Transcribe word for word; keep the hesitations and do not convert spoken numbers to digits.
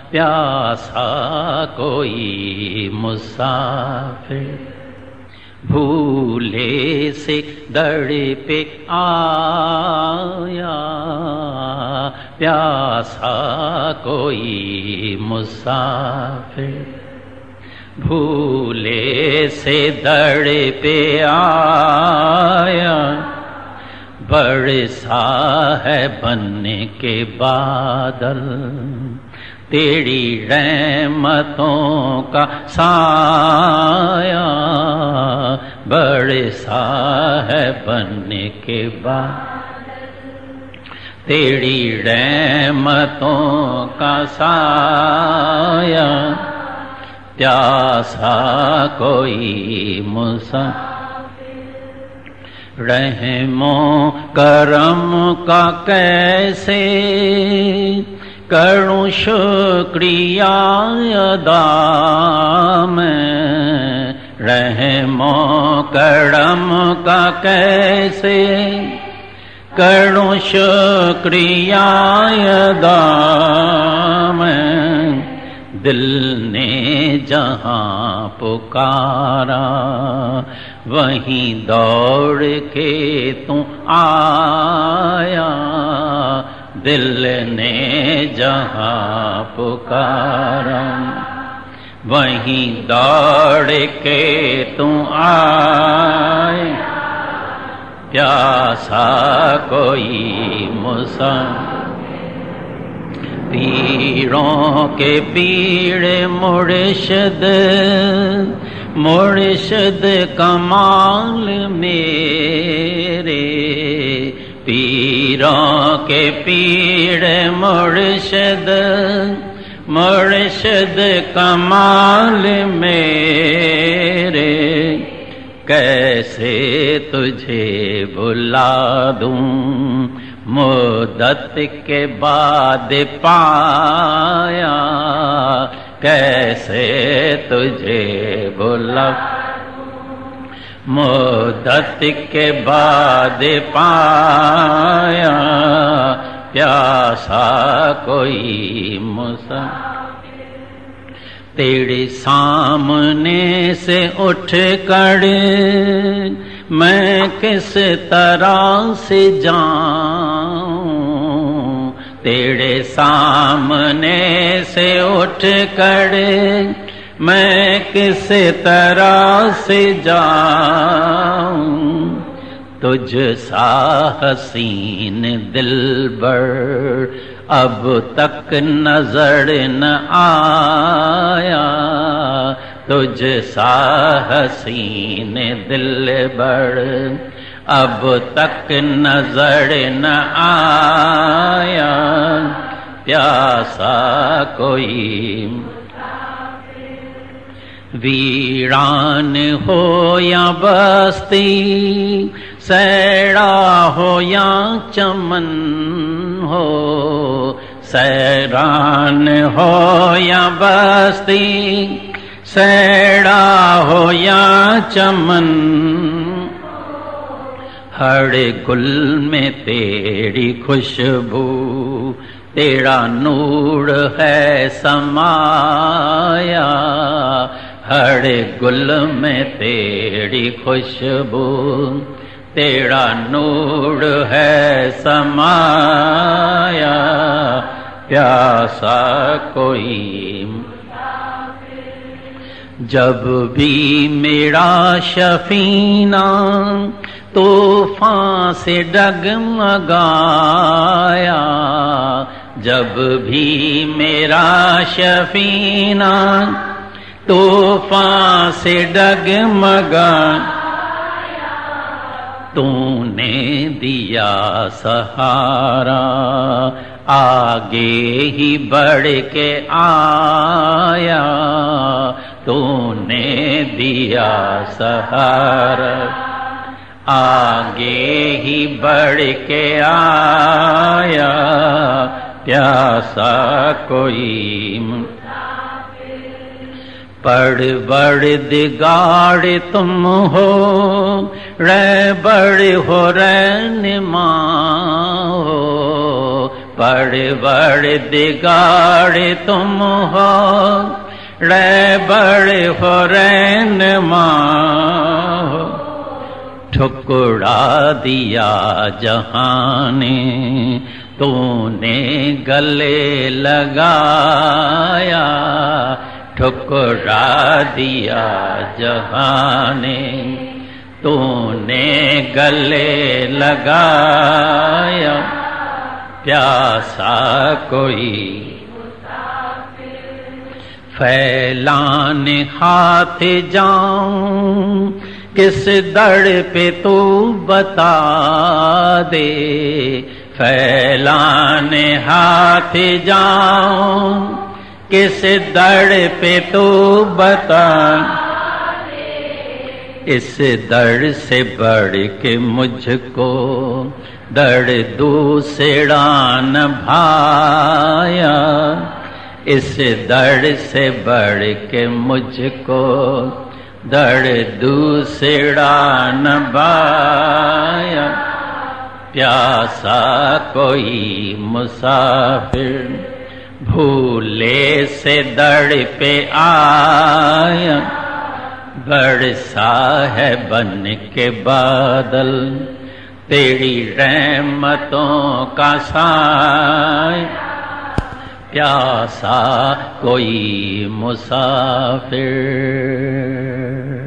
پیاسا کوئی مسافر، بھولے سے در پہ آیا، پیاسا کوئی مسافر، بھولے سے در پہ آیا، برسا ہے بن کے بادل، تیری رحمتوں کا سایہ، برسا ہے بن کے بادل، تیری رحمتوں کا سایہ، پیاسا کوئی مسافر، رحم و کرم کا کیسے کروں شکریہ ادا میں، رحم و کرم کا کیسے کروں شکریہ ادا میں، دل نے جہاں پکارا وہیں دوڑ کے تو آیا، دل نے جہاں پکارا وہیں دوڑ کے تو آیا، پیاسا کوئی مسافر، پیروں کے پیر مرشد، مرشد کمال میرے، پیروں کے پیر مرشد، مرشد کمال میرے، کیسے تجھے بلا دوں مدت کے بعد پایا، کیسے تجھے بلا مدت کے بعد پایا، پیاسا کوئی مسافر، تیرے سامنے سے اٹھ کر میں کس طرح سے جاؤں، تیرے سامنے سے اٹھ کر میں کس طرح سے جاؤں، تجھ سا حسین دلبر اب تک نظر نہ آیا، تجھ سا حسین دلبر اب تک نظر نہ آیا، پیاسا کوئی ویران ہو یا بستی، سیرا ہو یا چمن ہو، سیران ہو یا بستی، سیرا ہو یا چمن، ہر گل میں تیری خوشبو، تیرا نور ہے سمایا، ہر گل میں تیری خوشبو، تیرا نور ہے سمایا، پیاسا کوئی جب بھی میرا سفینہ طوفان سے ڈگمگایا، جب بھی میرا سفینہ طوفان سے ڈگمگا، تو نے دیا سہارا، آگے ہی بڑھ کے آیا، تو نے دیا سہارا، آگے ہی بڑھ کے آیا، پیاسا کوئی پروردگار تم ہو، رہبر ہو رہنما ہو، پروردگار تم ہو رہبر ہو رہنما ہو ٹھکرا دیا جہاں نے تو نے گلے لگایا ٹھکرا دیا جہاں نے تو نے گلے لگایا پیاسا کوئی پھیلان ہاتھ جاؤں کس در پہ تو بتا دے پھیلان ہاتھ جاؤں کس در پہ تو بتا اس در سے بڑھ کے مجھ کو در دوسرا نہ بھایا اس در سے بڑھ کے مجھ کو در دوسرا نہ بھایا پیاسا کوئی مسافر بھولے سے در پہ آیا برسا ہے بن کے بادل تیری رحمتوں کا سایہ پیاسا کوئی مسافر